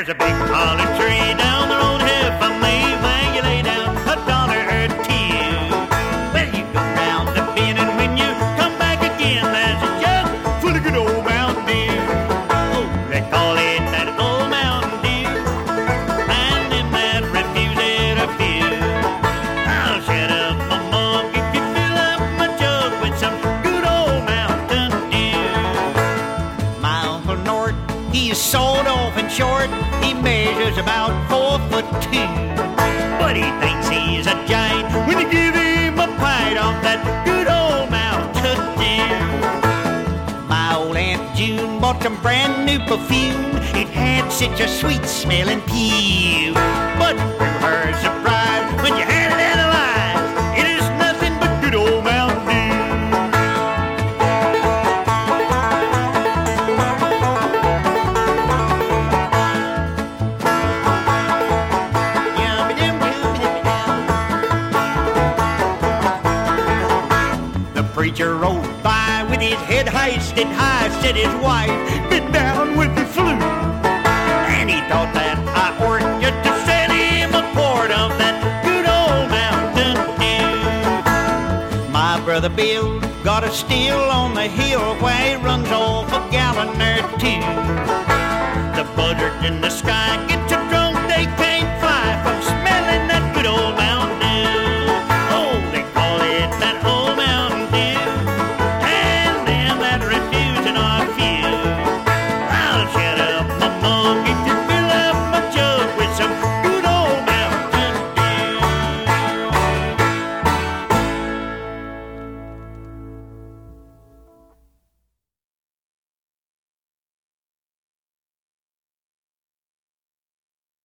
There's a big holly tree down the road here from me where you lay down $1 or two. Well, you go round the bend and when you come back again, there's a jug full of good old Mountain Dew. Oh, they call it that old Mountain Dew, and them that refuse it a few. I'll shut up my mug if you fill up my jug with some good old Mountain Dew. My Uncle Nort, he's sold off and short. He measures about 4'2", but he thinks he's a giant when you give him a pint of that good old Mountain Dew. My old Aunt June bought some brand new perfume. It had such a sweet smelling pew, but to her surprise, when you had it analyzed, it is nothing but good old Mountain Dew. Preacher rode by with his head hoisted high, said his wife been down with the flu, and he thought that I ought just to send him a quart of that good old Mountain Dew. My brother Bill got a still on the hill where he runs off a gallon or two. The buzzards in the sky